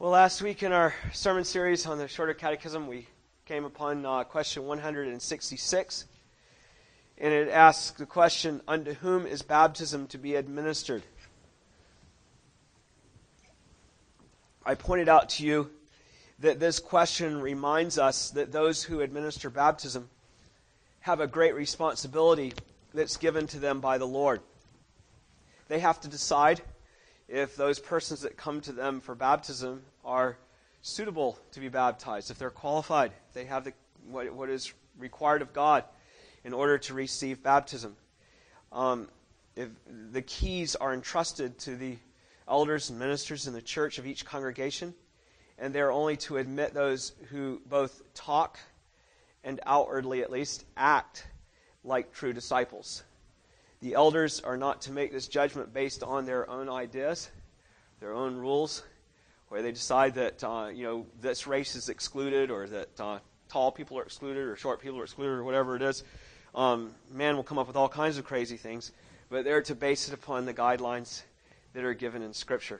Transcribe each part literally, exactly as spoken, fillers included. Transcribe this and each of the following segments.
Well, last week in our sermon series on the Shorter Catechism, we came upon uh, question one hundred sixty-six, and it asks the question, unto whom is baptism to be administered? I pointed out to you that this question reminds us that those who administer baptism have a great responsibility that's given to them by the Lord. They have to decide if those persons that come to them for baptism are suitable to be baptized, if they're qualified, if they have the what, what is required of God in order to receive baptism. Um, if the keys are entrusted to the elders and ministers in the church of each congregation, and they're only to admit those who both talk and outwardly, at least, act like true disciples. The elders are not to make this judgment based on their own ideas, their own rules, where they decide that uh, you know this race is excluded, or that uh, tall people are excluded, or short people are excluded, or whatever it is. Um, man will come up with all kinds of crazy things, but they're to base it upon the guidelines that are given in Scripture.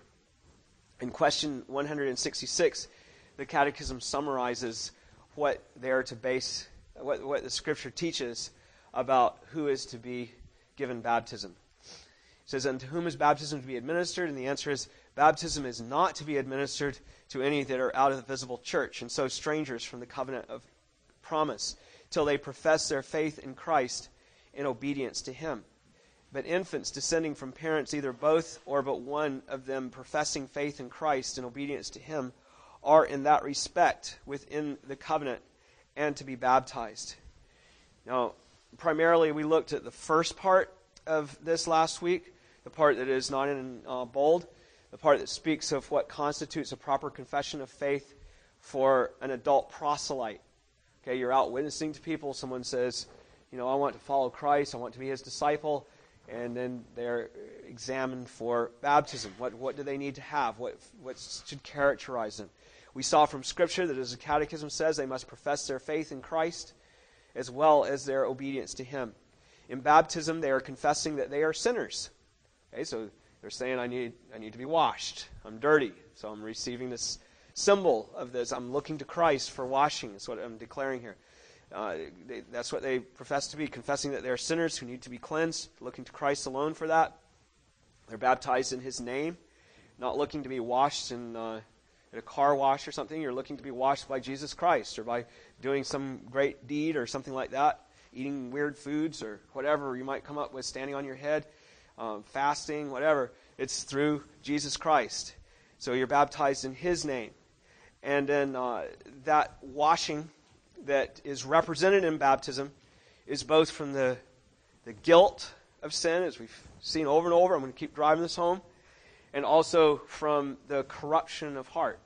In question one hundred sixty-six, the Catechism summarizes what they are to base, what, what the Scripture teaches about who is to be given baptism. It says, unto whom is baptism to be administered? And the answer is, baptism is not to be administered to any that are out of the visible church, and so strangers from the covenant of promise, till they profess their faith in Christ in obedience to Him. But infants descending from parents, either both or but one of them professing faith in Christ in obedience to Him, are in that respect within the covenant and to be baptized. Now, primarily, we looked at the first part of this last week, the part that is not in uh, bold, the part that speaks of what constitutes a proper confession of faith for an adult proselyte. Okay, you're out witnessing to people. Someone says, you know, I want to follow Christ. I want to be His disciple. And then they're examined for baptism. What what do they need to have? What what should characterize them? We saw from Scripture that, as the Catechism says, they must profess their faith in Christ as well as their obedience to Him. In baptism, they are confessing that they are sinners. Okay, so they're saying, I need I need to be washed. I'm dirty, so I'm receiving this symbol of this. I'm looking to Christ for washing. That's what I'm declaring here. Uh, they, that's what they profess to be, confessing that they are sinners who need to be cleansed, looking to Christ alone for that. They're baptized in His name, not looking to be washed in, uh, in a car wash or something. You're looking to be washed by Jesus Christ, or by doing some great deed or something like that, eating weird foods or whatever you might come up with, standing on your head, um, fasting, whatever. It's through Jesus Christ. So you're baptized in His name. And then uh, that washing that is represented in baptism is both from the, the guilt of sin, as we've seen over and over. I'm going to keep driving this home. And also from the corruption of heart.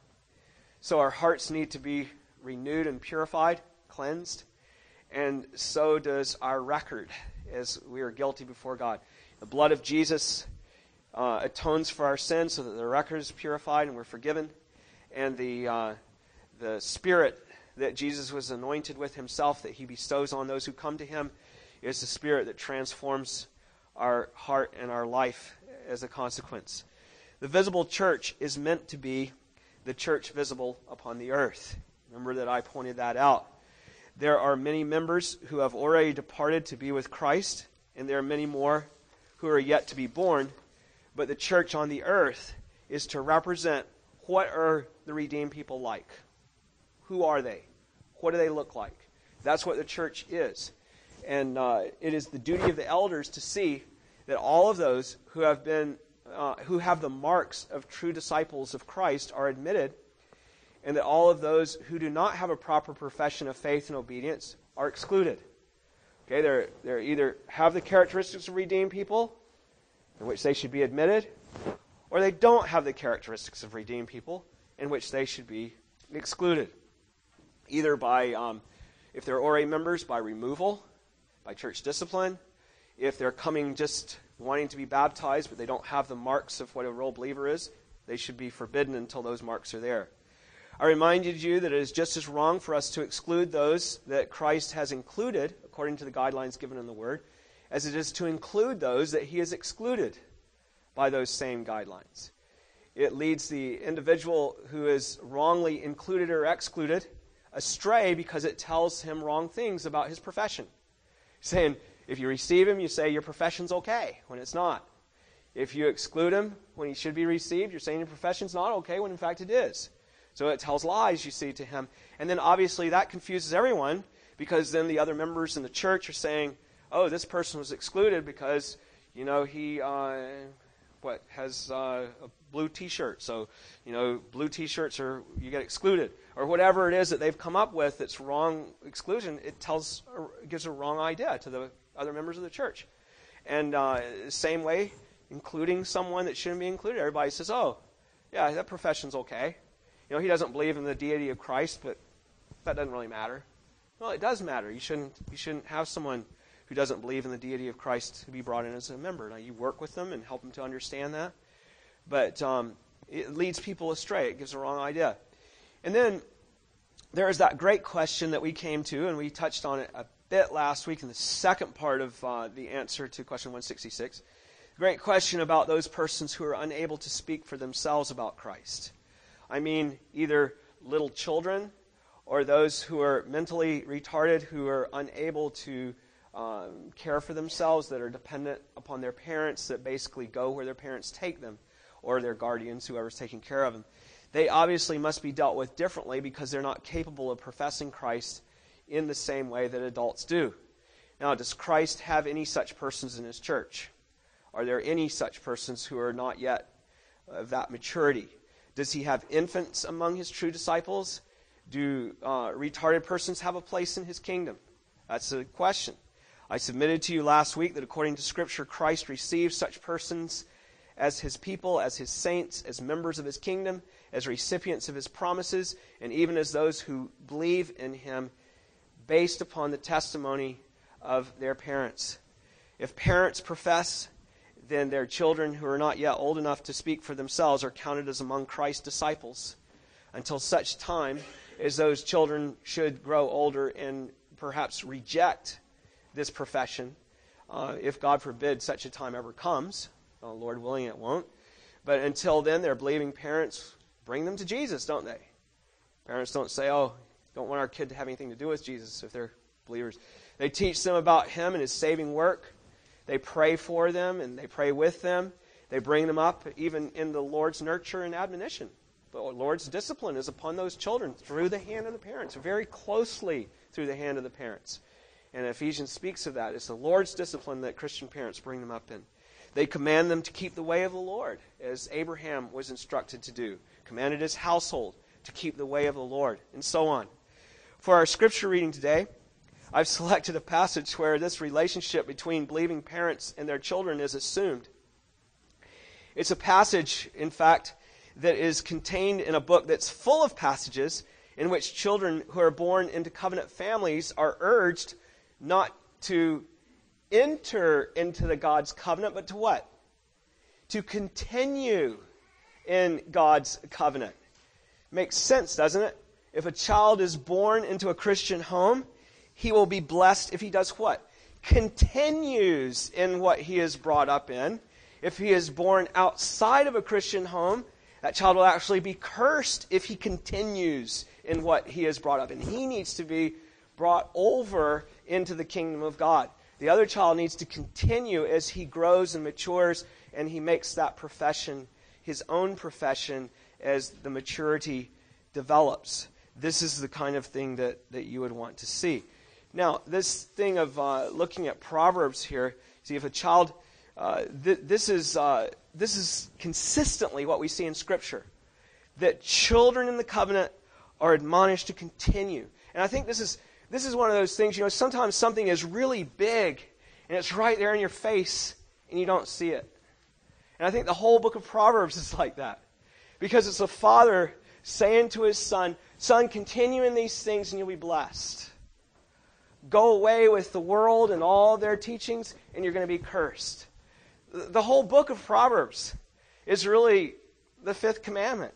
So our hearts need to be renewed and purified, cleansed. And so does our record, as we are guilty before God. The blood of Jesus uh, atones for our sins so that the record is purified and we're forgiven. And the uh, the Spirit that Jesus was anointed with Himself, that He bestows on those who come to Him, is the Spirit that transforms our heart and our life as a consequence. The visible church is meant to be the church visible upon the earth. Remember that I pointed that out. There are many members who have already departed to be with Christ, and there are many more who are yet to be born. But the church on the earth is to represent what are the redeemed people like. Who are they? What do they look like? That's what the church is. And uh, it is the duty of the elders to see that all of those who have been, uh, who have the marks of true disciples of Christ are admitted, and that all of those who do not have a proper profession of faith and obedience are excluded. Okay, they're they're either have the characteristics of redeemed people, in which they should be admitted, or they don't have the characteristics of redeemed people, in which they should be excluded. Either by, um, if they're O R A members, by removal, by church discipline. If they're coming just wanting to be baptized, but they don't have the marks of what a real believer is, they should be forbidden until those marks are there. I reminded you that it is just as wrong for us to exclude those that Christ has included, according to the guidelines given in the Word, as it is to include those that He has excluded by those same guidelines. It leads the individual who is wrongly included or excluded astray because it tells him wrong things about his profession. Saying, if you receive him, you say your profession's okay, when it's not. If you exclude him when he should be received, you're saying your profession's not okay, when in fact it is. So it tells lies, you see, to him. And then obviously that confuses everyone, because then the other members in the church are saying, oh, this person was excluded because, you know, he, uh, what, has uh, a blue T-shirt. So, you know, blue T-shirts are, you get excluded. Or whatever it is that they've come up with that's wrong exclusion, it tells, it gives a wrong idea to the other members of the church. And uh, same way, including someone that shouldn't be included. Everybody says, oh, yeah, that profession's okay. You know, he doesn't believe in the deity of Christ, but that doesn't really matter. Well, it does matter. You shouldn't, you shouldn't have someone who doesn't believe in the deity of Christ to be brought in as a member. Now, you work with them and help them to understand that. But um, it leads people astray. It gives a wrong idea. And then there is that great question that we came to, and we touched on it a bit last week in the second part of uh, the answer to question one sixty-six. Great question about those persons who are unable to speak for themselves about Christ. I mean, either little children or those who are mentally retarded, who are unable to um, care for themselves, that are dependent upon their parents, that basically go where their parents take them, or their guardians, whoever's taking care of them. They obviously must be dealt with differently because they're not capable of professing Christ in the same way that adults do. Now, does Christ have any such persons in his church? Are there any such persons who are not yet of that maturity? Does he have infants among his true disciples? Do uh, retarded persons have a place in his kingdom? That's the question. I submitted to you last week that according to Scripture, Christ receives such persons as his people, as his saints, as members of his kingdom, as recipients of his promises, and even as those who believe in him based upon the testimony of their parents. If parents profess, then their children who are not yet old enough to speak for themselves are counted as among Christ's disciples until such time as those children should grow older and perhaps reject this profession, uh, if God forbid such a time ever comes. Oh, Lord willing, it won't. But until then, their believing parents bring them to Jesus, don't they? Parents don't say, oh, don't want our kid to have anything to do with Jesus if they're believers. They teach them about him and his saving work. They pray for them and they pray with them. They bring them up even in the Lord's nurture and admonition. The Lord's discipline is upon those children through the hand of the parents, very closely through the hand of the parents. And Ephesians speaks of that. It's the Lord's discipline that Christian parents bring them up in. They command them to keep the way of the Lord, as Abraham was instructed to do. Commanded his household to keep the way of the Lord, and so on. For our scripture reading today, I've selected a passage where this relationship between believing parents and their children is assumed. It's a passage, in fact, that is contained in a book that's full of passages in which children who are born into covenant families are urged not to enter into the God's covenant, but to what? To continue in God's covenant. Makes sense, doesn't it? If a child is born into a Christian home, he will be blessed if he does what? Continues in what he is brought up in. If he is born outside of a Christian home, that child will actually be cursed if he continues in what he is brought up in. He needs to be brought over into the kingdom of God. The other child needs to continue as he grows and matures, and he makes that profession his own profession as the maturity develops. This is the kind of thing that, that you would want to see. Now, this thing of uh, looking at Proverbs here, see if a child, uh, th- this is uh, this is consistently what we see in Scripture, that children in the covenant are admonished to continue. And I think this is this is one of those things, you know, sometimes something is really big, and it's right there in your face, and you don't see it. And I think the whole book of Proverbs is like that. Because it's a father saying to his son, son, continue in these things and you'll be blessed. Go away with the world and all their teachings and you're going to be cursed. The whole book of Proverbs is really the fifth commandment.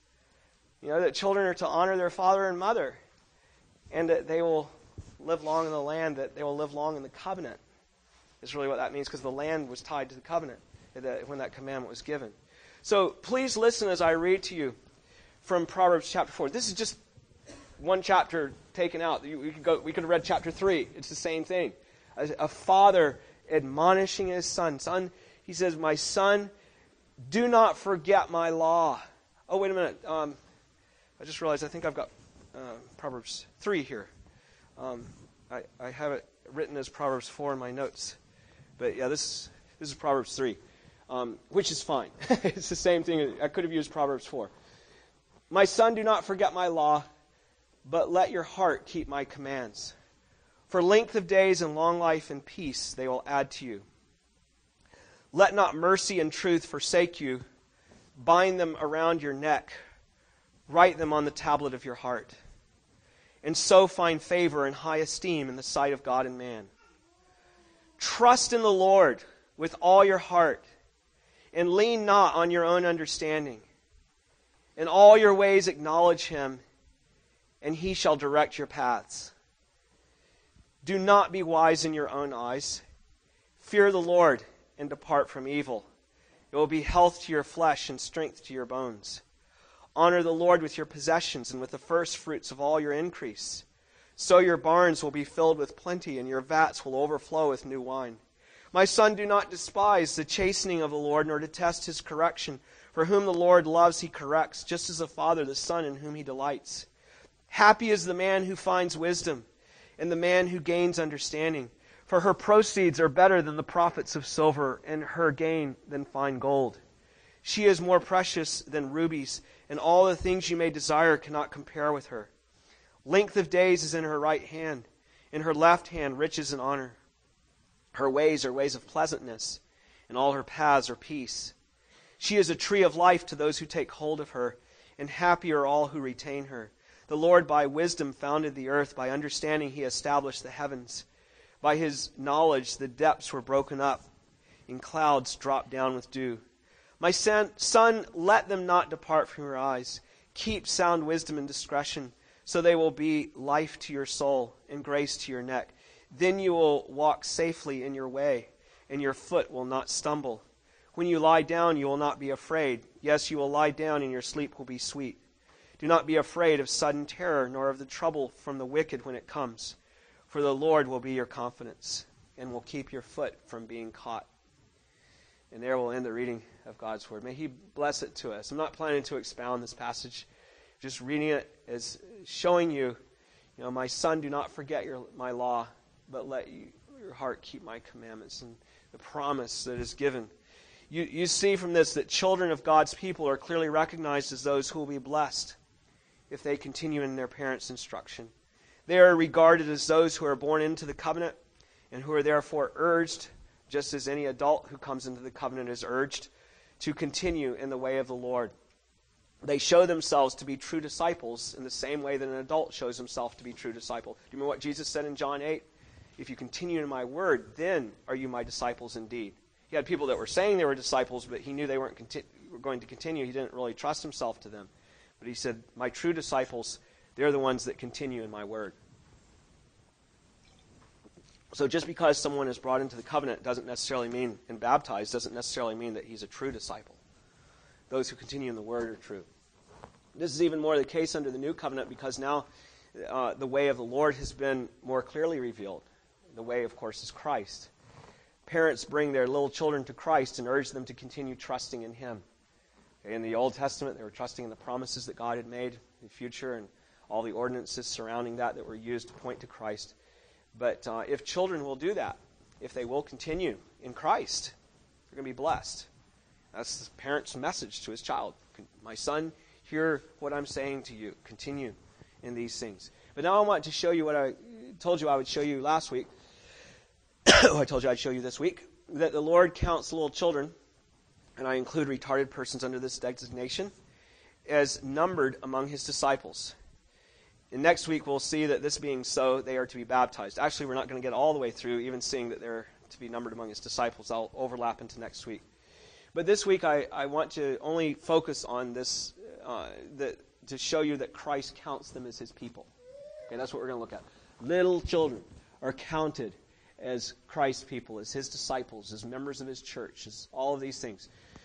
You know, that children are to honor their father and mother. And that they will live long in the land, that they will live long in the covenant. Is really what that means, because the land was tied to the covenant when that commandment was given. So please listen as I read to you from Proverbs chapter four. This is just one chapter taken out. We could go. We could have read chapter three. It's the same thing. A, a father admonishing his son. Son, he says, my son, do not forget my law. Oh, wait a minute. Um, I just realized I think I've got uh, Proverbs three here. Um, I, I have it written as Proverbs four in my notes. But yeah, this, this is Proverbs three, um, which is fine. It's the same thing. I could have used Proverbs four. My son, do not forget my law, but let your heart keep my commands. For length of days and long life and peace they will add to you. Let not mercy and truth forsake you. Bind them around your neck. Write them on the tablet of your heart. And so find favor and high esteem in the sight of God and man. Trust in the Lord with all your heart, and lean not on your own understanding. In all your ways acknowledge him, and he shall direct your paths. Do not be wise in your own eyes. Fear the Lord and depart from evil. It will be health to your flesh and strength to your bones. Honor the Lord with your possessions and with the first fruits of all your increase. So your barns will be filled with plenty, and your vats will overflow with new wine. My son, do not despise the chastening of the Lord, nor detest his correction. For whom the Lord loves, he corrects, just as a father the son in whom he delights. Happy is the man who finds wisdom, and the man who gains understanding. For her proceeds are better than the profits of silver, and her gain than fine gold. She is more precious than rubies, and all the things you may desire cannot compare with her. Length of days is in her right hand, in her left hand riches and honor. Her ways are ways of pleasantness, and all her paths are peace. She is a tree of life to those who take hold of her, and happy are all who retain her. The Lord by wisdom founded the earth, by understanding he established the heavens. By his knowledge the depths were broken up, and clouds dropped down with dew. My son, son, let them not depart from your eyes. Keep sound wisdom and discretion, so they will be life to your soul and grace to your neck. Then you will walk safely in your way, and your foot will not stumble. When you lie down, you will not be afraid. Yes, you will lie down, and your sleep will be sweet. Do not be afraid of sudden terror, nor of the trouble from the wicked when it comes. For the Lord will be your confidence, and will keep your foot from being caught. And there we'll end the reading of God's Word. May he bless it to us. I'm not planning to expound this passage. Just reading it as showing you, you know, my son, do not forget your my law, but let you, your heart keep my commandments, and the promise that is given. You, you see from this that children of God's people are clearly recognized as those who will be blessed if they continue in their parents' instruction. They are regarded as those who are born into the covenant and who are therefore urged, just as any adult who comes into the covenant is urged, to continue in the way of the Lord. They show themselves to be true disciples in the same way that an adult shows himself to be a true disciple. Do you remember what Jesus said in John eight? If you continue in my word, then are you my disciples indeed. He had people that were saying they were disciples, but he knew they weren't conti- were going to continue. He didn't really trust himself to them. But he said, my true disciples, they're the ones that continue in my word. So just because someone is brought into the covenant doesn't necessarily mean, and baptized, doesn't necessarily mean that he's a true disciple. Those who continue in the word are true. This is even more the case under the new covenant, because now uh, the way of the Lord has been more clearly revealed. The way, of course, is Christ. Parents bring their little children to Christ and urge them to continue trusting in him. In the Old Testament, they were trusting in the promises that God had made in the future and all the ordinances surrounding that that were used to point to Christ. But uh, if children will do that, if they will continue in Christ, they're going to be blessed. That's the parent's message to his child. My son, hear what I'm saying to you. Continue in these things. But now I want to show you what I told you I would show you last week. I told you I'd show you this week. That the Lord counts little children, and I include retarded persons under this designation, as numbered among his disciples. And next week we'll see that this being so, they are to be baptized. Actually, we're not going to get all the way through, even seeing that they're to be numbered among his disciples. I'll overlap into next week. But this week I, I want to only focus on this, uh, the, to show you that Christ counts them as his people. Okay, that's what we're going to look at. Little children are counted as Christ's people, as his disciples, as members of his church, as all of these things.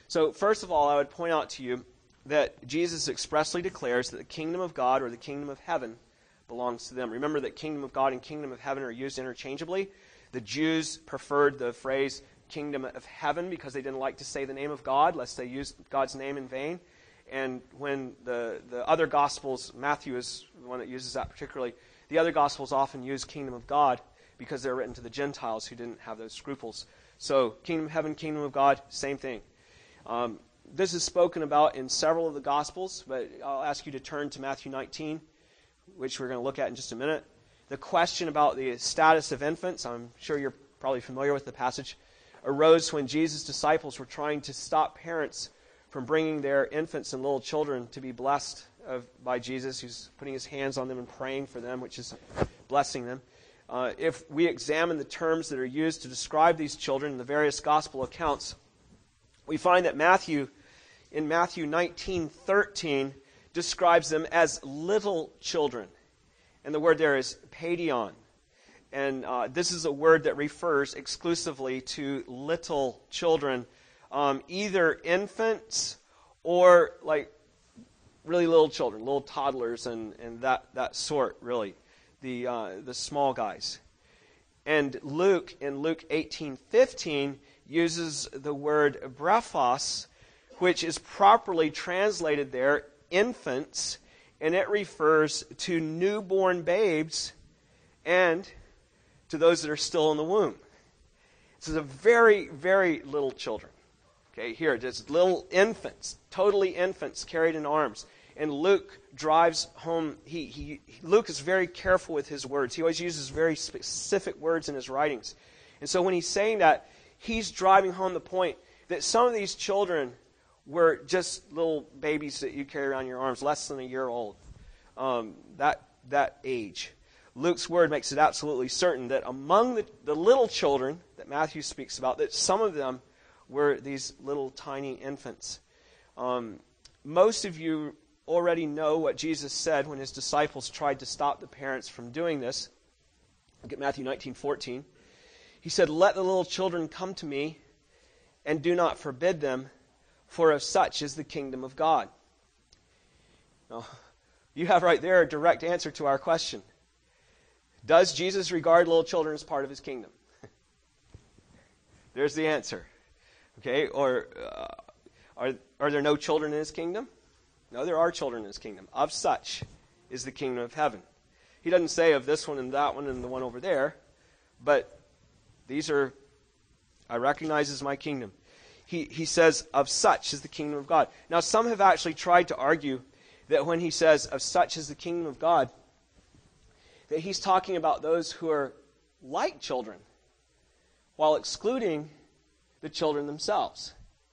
So first of all, I would point out to you that Jesus expressly declares that the kingdom of God or the kingdom of heaven belongs to them. Remember that kingdom of God and kingdom of heaven are used interchangeably. The Jews preferred the phrase kingdom of heaven because they didn't like to say the name of God, lest they used God's name in vain. And when the, the other Gospels, Matthew is the one that uses that particularly, the other Gospels often use kingdom of God because they're written to the Gentiles who didn't have those scruples. So kingdom of heaven, kingdom of God, same thing. Um, this is spoken about in several of the Gospels, but I'll ask you to turn to Matthew nineteen, which we're going to look at in just a minute. The question about the status of infants, I'm sure you're probably familiar with the passage, arose when Jesus' disciples were trying to stop parents from bringing their infants and little children to be blessed of, by Jesus, who's putting his hands on them and praying for them, which is blessing them. Uh, if we examine the terms that are used to describe these children in the various gospel accounts, we find that Matthew, in Matthew nineteen thirteen, describes them as little children. And the word there is paidion. And uh, this is a word that refers exclusively to little children, um, either infants or like really little children, little toddlers and, and that, that sort, really, the, uh, the small guys. And Luke, in Luke eighteen fifteen, uses the word brephos, which is properly translated there, infants, and it refers to newborn babes and to those that are still in the womb. This is a very, very little children. Okay, here, just little infants, totally infants carried in arms. And Luke drives home, he, he, Luke is very careful with his words. He always uses very specific words in his writings. And so when he's saying that, he's driving home the point that some of these children were just little babies that you carry around in your arms, less than a year old, um, that, that age. Luke's word makes it absolutely certain that among the, the little children that Matthew speaks about, that some of them were these little tiny infants. Um, most of you already know what Jesus said when his disciples tried to stop the parents from doing this. Look at Matthew nineteen fourteen. He said, "Let the little children come to me, and do not forbid them, for of such is the kingdom of God." Now, you have right there a direct answer to our question. Does Jesus regard little children as part of his kingdom? There's the answer. Okay, or uh, are, are there no children in his kingdom? No, there are children in his kingdom. Of such is the kingdom of heaven. He doesn't say of this one and that one and the one over there, but these are, I recognize as my kingdom. He, he says, of such is the kingdom of God. Now, some have actually tried to argue that when he says, of such is the kingdom of God, that he's talking about those who are like children, while excluding the children themselves.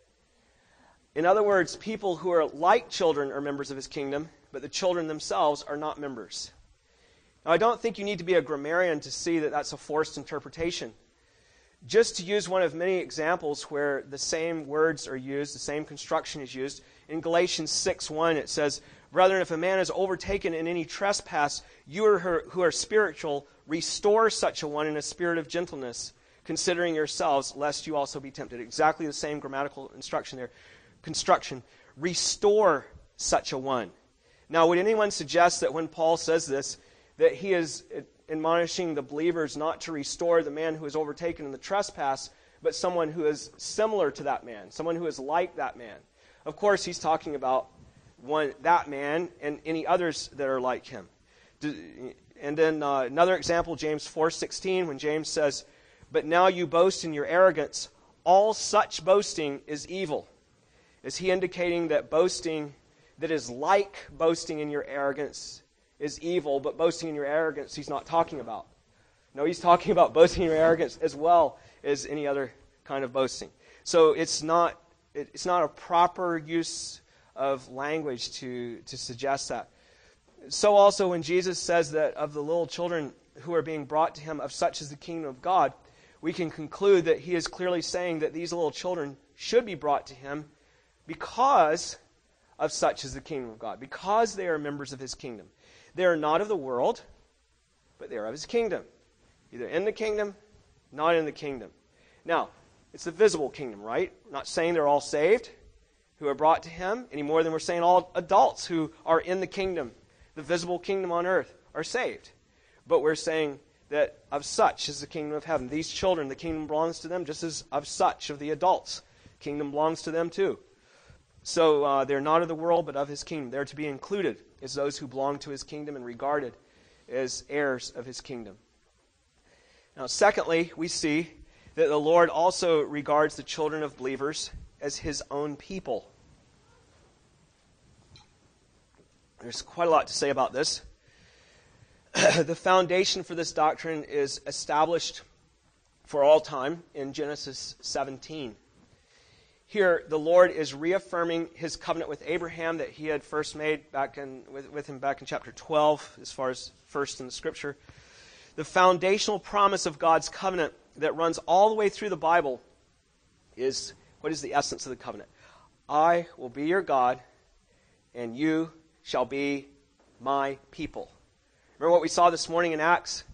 In other words, people who are like children are members of his kingdom, but the children themselves are not members. Now, I don't think you need to be a grammarian to see that that's a forced interpretation. Just to use one of many examples where the same words are used, the same construction is used, in Galatians six one it says, "Brethren, if a man is overtaken in any trespass, you are her, who are spiritual, restore such a one in a spirit of gentleness, considering yourselves, lest you also be tempted." Exactly the same grammatical instruction there. Construction. Restore such a one. Now, would anyone suggest that when Paul says this, that he is admonishing the believers not to restore the man who is overtaken in the trespass, but someone who is similar to that man, someone who is like that man? Of course, he's talking about one that man and any others that are like him. And then uh, another example, James four sixteen, when James says, "But now you boast in your arrogance, all such boasting is evil." Is he indicating that boasting that is like boasting in your arrogance is evil, but boasting in your arrogance he's not talking about? No, he's talking about boasting in your arrogance as well as any other kind of boasting. So it's not it's not a proper use of language to, to suggest that. So also when Jesus says that of the little children who are being brought to him, of such is the kingdom of God, we can conclude that he is clearly saying that these little children should be brought to him because of such is the kingdom of God, because they are members of his kingdom. They are not of the world, but they are of his kingdom. Either in the kingdom, not in the kingdom. Now, it's the visible kingdom, right? I'm not saying they're all saved. who are brought to him, any more than we're saying all adults who are in the kingdom, the visible kingdom on earth, are saved. But we're saying that of such is the kingdom of heaven. These children, the kingdom belongs to them, just as of such of the adults. Kingdom belongs to them too. So uh, they're not of the world, but of his kingdom. They're to be included as those who belong to his kingdom and regarded as heirs of his kingdom. Now, secondly, we see that the Lord also regards the children of believers as his own people. There's quite a lot to say about this. The foundation for this doctrine is established for all time in Genesis seventeen. Here, the Lord is reaffirming his covenant with Abraham that he had first made back in, with, with him back in chapter twelve, as far as first in the Scripture. The foundational promise of God's covenant that runs all the way through the Bible is, what is the essence of the covenant? I will be your God, and you shall be my people. Remember what we saw this morning in Acts?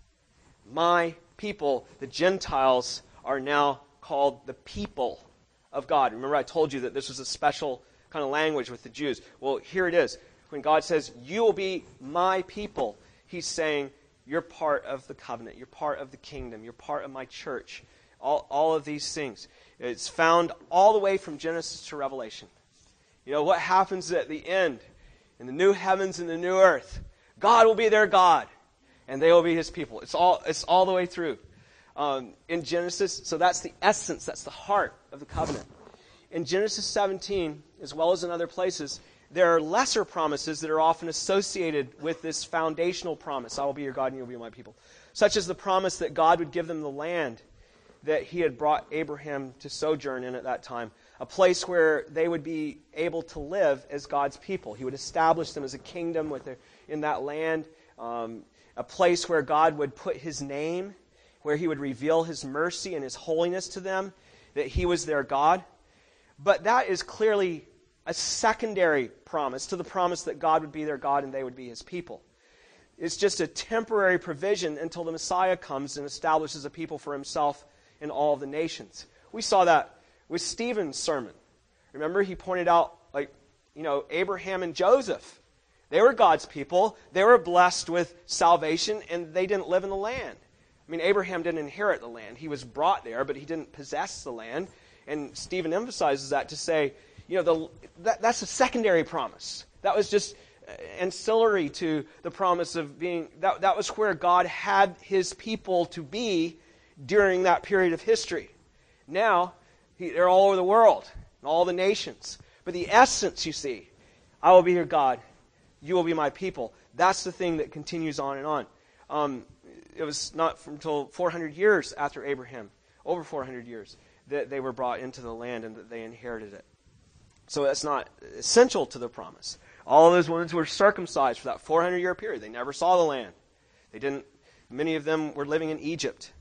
My people, the Gentiles, are now called the people of God. Remember I told you that this was a special kind of language with the Jews. Well, here it is. When God says, you will be my people, he's saying, you're part of the covenant. You're part of the kingdom. You're part of my church. All, all of these things. It's found all the way from Genesis to Revelation. You know, what happens at the end? In the new heavens and the new earth, God will be their God, and they will be his people. It's all, it's all the way through. Um, in Genesis, so that's the essence, that's the heart of the covenant. In Genesis seventeen, as well as in other places, there are lesser promises that are often associated with this foundational promise, I will be your God and you will be my people. Such as the promise that God would give them the land that he had brought Abraham to sojourn in at that time. A place where they would be able to live as God's people. He would establish them as a kingdom with their, in that land. Um, a place where God would put his name, where he would reveal his mercy and his holiness to them, that he was their God. But that is clearly a secondary promise to the promise that God would be their God and they would be his people. It's just a temporary provision until the Messiah comes and establishes a people for himself in all of the nations. We saw that with Stephen's sermon. Remember, he pointed out, like, you know, Abraham and Joseph. They were God's people. They were blessed with salvation, and they didn't live in the land. I mean, Abraham didn't inherit the land. He was brought there, but he didn't possess the land. And Stephen emphasizes that to say, you know, the, that, that's a secondary promise. That was just ancillary to the promise of being, that, that was where God had his people to be during that period of history. Now, he, they're all over the world, in all the nations. But the essence, you see, I will be your God, you will be my people. That's the thing that continues on and on. Um, it was not until four hundred years after Abraham, over four hundred years, that they were brought into the land and that they inherited it. So that's not essential to the promise. All of those ones were circumcised for that four hundred year period. They never saw the land. They didn't. Many of them were living in Egypt.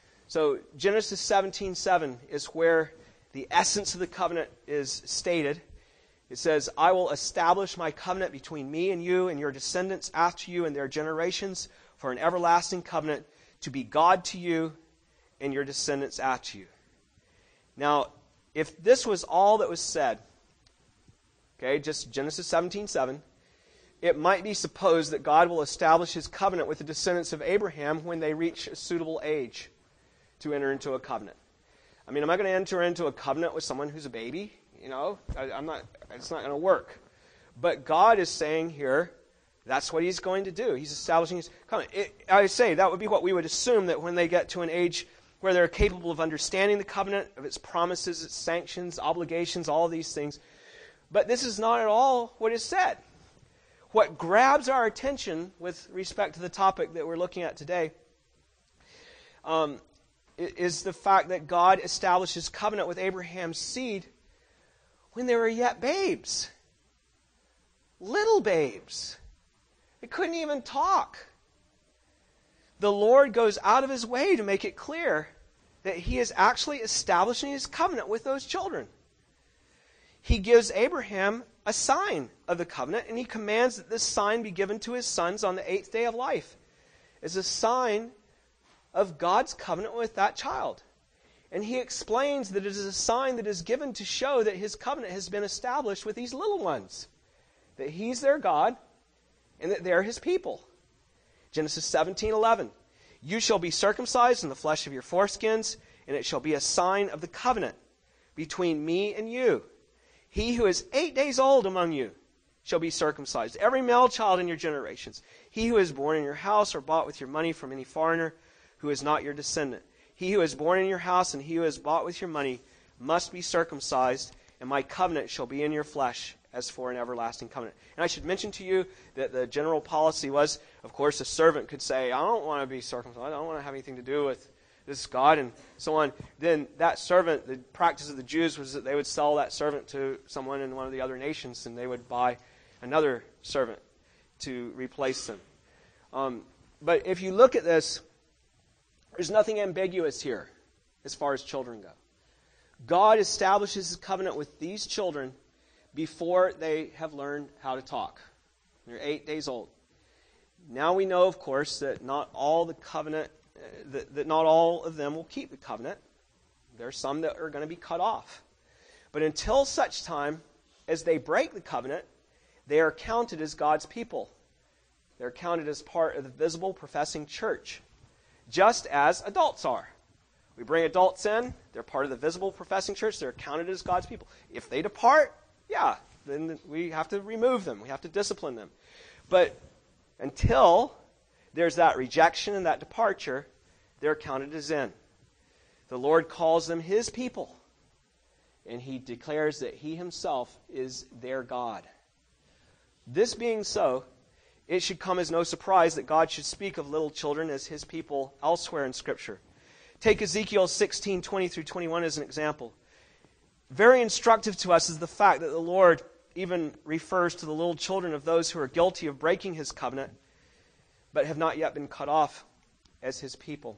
So Genesis seventeen seven is where the essence of the covenant is stated. It says, I will establish my covenant between me and you and your descendants after you and their generations for an everlasting covenant to be God to you and your descendants after you. Now, if this was all that was said, okay, just Genesis seventeen seven, it might be supposed that God will establish his covenant with the descendants of Abraham when they reach a suitable age to enter into a covenant. I mean, am I going to enter into a covenant with someone who's a baby? You know, I, I'm not. It's not going to work. But God is saying here, that's what he's going to do. He's establishing his covenant. It, I say that would be what we would assume, that when they get to an age where they're capable of understanding the covenant, of its promises, its sanctions, obligations, all of these things. But this is not at all what is said. What grabs our attention with respect to the topic that we're looking at today um, is the fact that God establishes covenant with Abraham's seed when they were yet babes. Little babes. They couldn't even talk. The Lord goes out of his way to make it clear that he is actually establishing his covenant with those children. He gives Abraham a sign of the covenant, and he commands that this sign be given to his sons on the eighth day of life as a sign of God's covenant with that child. And he explains that it is a sign that is given to show that his covenant has been established with these little ones. That he's their God and that they're his people. Genesis seventeen eleven. You shall be circumcised in the flesh of your foreskins, and it shall be a sign of the covenant between me and you. He who is eight days old among you shall be circumcised, every male child in your generations. He who is born in your house or bought with your money from any foreigner who is not your descendant. He who is born in your house and he who is bought with your money must be circumcised, and my covenant shall be in your flesh as for an everlasting covenant. And I should mention to you that the general policy was, of course, a servant could say, I don't want to be circumcised, I don't want to have anything to do with this God, and so on. Then that servant, the practice of the Jews was that they would sell that servant to someone in one of the other nations, and they would buy another servant to replace them. Um, but if you look at this, there's nothing ambiguous here as far as children go. God establishes his covenant with these children before they have learned how to talk. They're eight days old. Now we know, of course, that not all the covenant, uh, that, that not all of them will keep the covenant. There are some that are going to be cut off. But until such time as they break the covenant, they are counted as God's people. They're counted as part of the visible professing church, just as adults are. We bring adults in, they're part of the visible professing church, they're counted as God's people. If they depart, yeah, then we have to remove them. We have to discipline them. But until there's that rejection and that departure, they're counted as in. The Lord calls them his people, and he declares that he himself is their God. This being so, it should come as no surprise that God should speak of little children as his people elsewhere in Scripture. Take Ezekiel sixteen twenty through twenty-one as an example. Very instructive to us is the fact that the Lord even refers to the little children of those who are guilty of breaking his covenant, but have not yet been cut off as his people.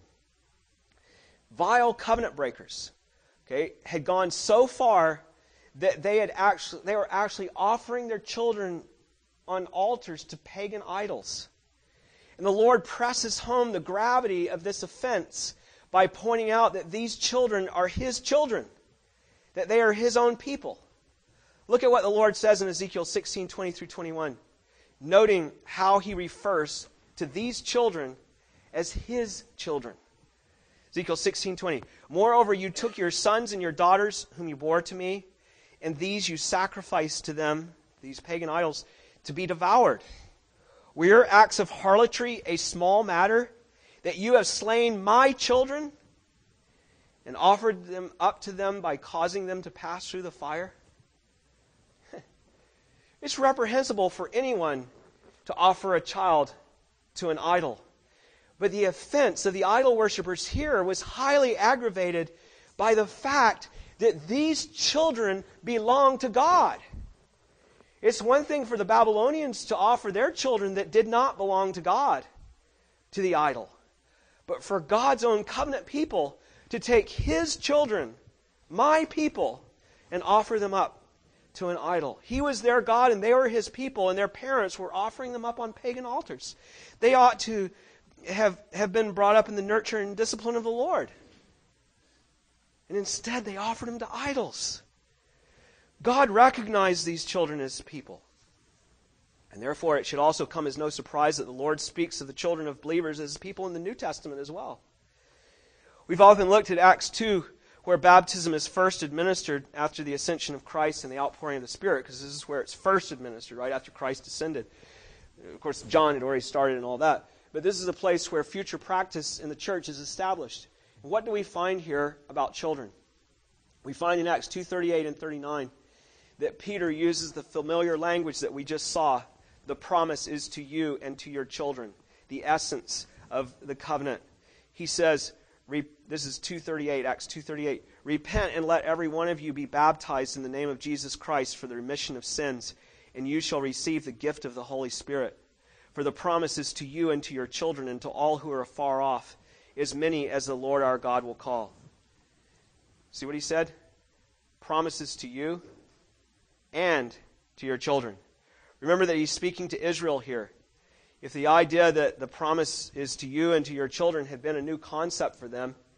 Vile covenant breakers, okay, had gone so far that they had actually they were actually offering their children on altars to pagan idols. And the Lord presses home the gravity of this offense by pointing out that these children are his children, that they are his own people. Look at what the Lord says in Ezekiel sixteen twenty through twenty-one, noting how he refers to these children as his children. Ezekiel sixteen twenty. Moreover, you took your sons and your daughters whom you bore to me, and these you sacrificed to them, these pagan idols, to be devoured. Were your acts of harlotry a small matter, that you have slain my children and offered them up to them by causing them to pass through the fire? It's reprehensible for anyone to offer a child to an idol. But the offense of the idol worshippers here was highly aggravated by the fact that these children belong to God. It's one thing for the Babylonians to offer their children that did not belong to God to the idol. But for God's own covenant people to take his children, my people, and offer them up to an idol. He was their God and they were his people, and their parents were offering them up on pagan altars. They ought to have, have been brought up in the nurture and discipline of the Lord. And instead they offered them to idols. God recognized these children as people. And therefore it should also come as no surprise that the Lord speaks of the children of believers as people in the New Testament as well. We've often looked at Acts two, where baptism is first administered after the ascension of Christ and the outpouring of the Spirit, because this is where it's first administered, right after Christ ascended. Of course, John had already started and all that. But this is a place where future practice in the church is established. And what do we find here about children? We find in Acts two thirty-eight and thirty-nine that Peter uses the familiar language that we just saw. The promise is to you and to your children, the essence of the covenant. He says, this is two thirty-eight, Acts two thirty-eight, repent and let every one of you be baptized in the name of Jesus Christ for the remission of sins, and you shall receive the gift of the Holy Spirit. For the promise is to you and to your children and to all who are afar off, as many as the Lord our God will call. See what he said? Promises to you and to your children. Remember that he's speaking to Israel here. If the idea that the promise is to you and to your children had been a new concept for them,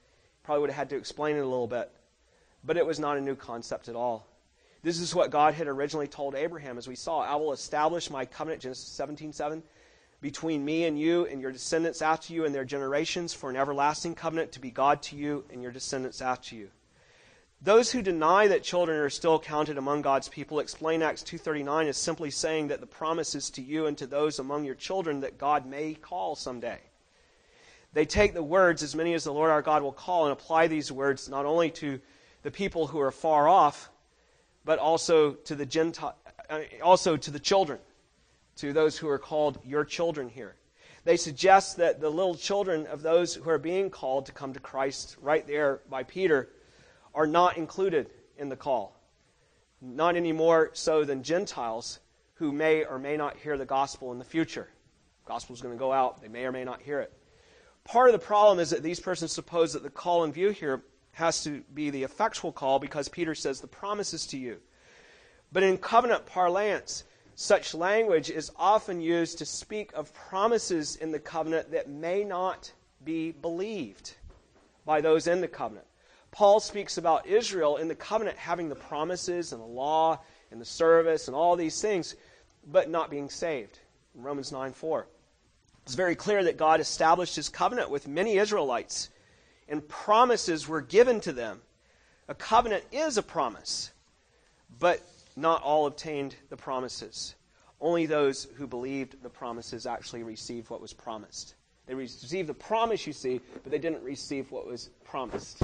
Probably would have had to explain it a little bit. But it was not a new concept at all. This is what God had originally told Abraham, as we saw. I will establish my covenant, Genesis seventeen seven, between me and you and your descendants after you and their generations for an everlasting covenant to be God to you and your descendants after you. Those who deny that children are still counted among God's people explain Acts two thirty-nine as simply saying that the promise is to you and to those among your children that God may call someday. They take the words, as many as the Lord our God will call, and apply these words not only to the people who are far off, but also to the Gentile, also to the children, to those who are called your children here. They suggest that the little children of those who are being called to come to Christ right there by Peter are not included in the call. Not any more so than Gentiles who may or may not hear the gospel in the future. The gospel is going to go out. They may or may not hear it. Part of the problem is that these persons suppose that the call in view here has to be the effectual call because Peter says the promise is to you. But in covenant parlance, such language is often used to speak of promises in the covenant that may not be believed by those in the covenant. Paul speaks about Israel in the covenant having the promises and the law and the service and all these things, but not being saved. In Romans nine four. It's very clear that God established his covenant with many Israelites, and promises were given to them. A covenant is a promise, but not all obtained the promises. Only those who believed the promises actually received what was promised. They received the promise, you see, but they didn't receive what was promised.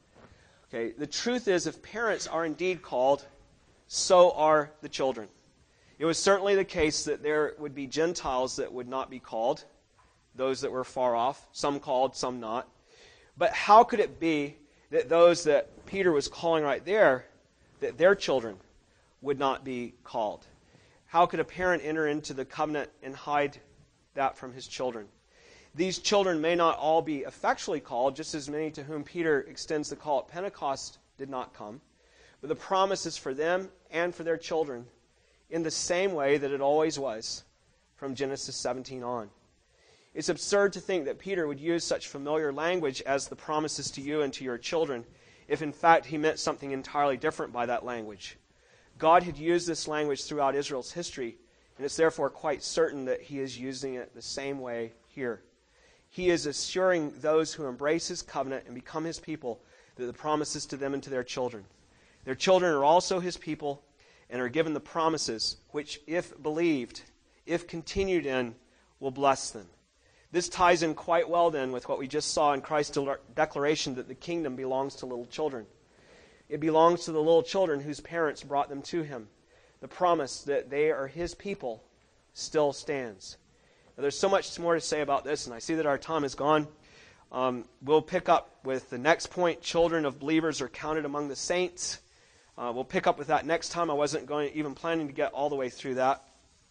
Okay, the truth is, if parents are indeed called, so are the children. It was certainly the case that there would be Gentiles that would not be called, those that were far off, some called, some not. But how could it be that those that Peter was calling right there, that their children would not be called? How could a parent enter into the covenant and hide that from his children? These children may not all be effectually called, just as many to whom Peter extends the call at Pentecost did not come. But the promise is for them and for their children in the same way that it always was from Genesis seventeen on. It's absurd to think that Peter would use such familiar language as the promises to you and to your children if in fact he meant something entirely different by that language. God had used this language throughout Israel's history, and it's therefore quite certain that he is using it the same way here. He is assuring those who embrace his covenant and become his people that the promises to them and to their children. Their children are also his people and are given the promises which, if believed, if continued in, will bless them. This ties in quite well then with what we just saw in Christ's declaration that the kingdom belongs to little children. It belongs to the little children whose parents brought them to him. The promise that they are his people still stands. Now, there's so much more to say about this, and I see that our time is gone. Um, we'll pick up with the next point. Children of believers are counted among the saints. Uh, we'll pick up with that next time. I wasn't going even planning to get all the way through that.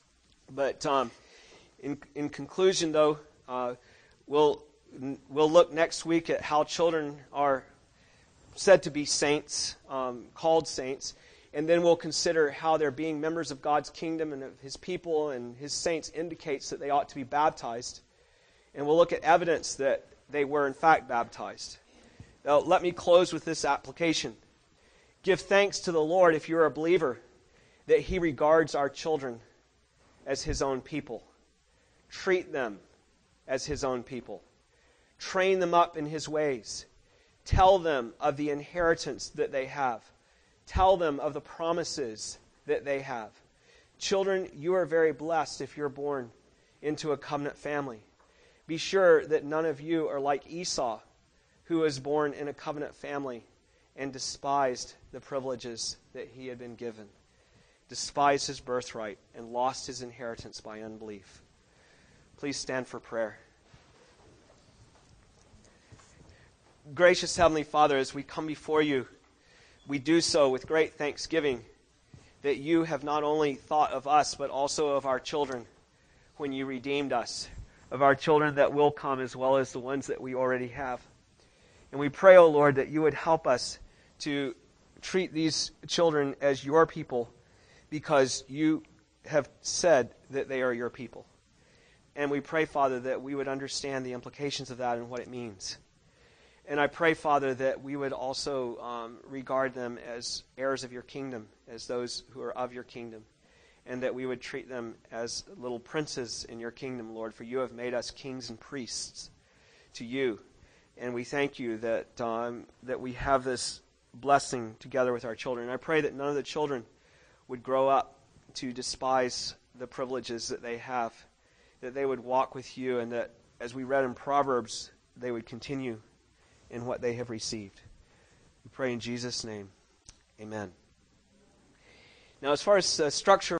But um, in, in conclusion, though, uh, we'll we'll look next week at how children are said to be saints, um, called saints. And then we'll consider how their being members of God's kingdom and of his people and his saints indicates that they ought to be baptized. And we'll look at evidence that they were in fact baptized. Now, let me close with this application. Give thanks to the Lord if you're a believer that he regards our children as his own people. Treat them as his own people. Train them up in his ways. Tell them of the inheritance that they have. Tell them of the promises that they have. Children, you are very blessed if you're born into a covenant family. Be sure that none of you are like Esau, who was born in a covenant family and despised the privileges that he had been given, despised his birthright, and lost his inheritance by unbelief. Please stand for prayer. Gracious Heavenly Father, as we come before you, we do so with great thanksgiving that you have not only thought of us, but also of our children when you redeemed us, of our children that will come as well as the ones that we already have. And we pray, O Lord, that you would help us to treat these children as your people because you have said that they are your people. And we pray, Father, that we would understand the implications of that and what it means. And I pray, Father, that we would also um, regard them as heirs of your kingdom, as those who are of your kingdom, and that we would treat them as little princes in your kingdom, Lord, for you have made us kings and priests to you. And we thank you that um, that we have this blessing together with our children. And I pray that none of the children would grow up to despise the privileges that they have, that they would walk with you, and that, as we read in Proverbs, they would continue in what they have received. We pray in Jesus' name. Amen. Now, as far as uh, structure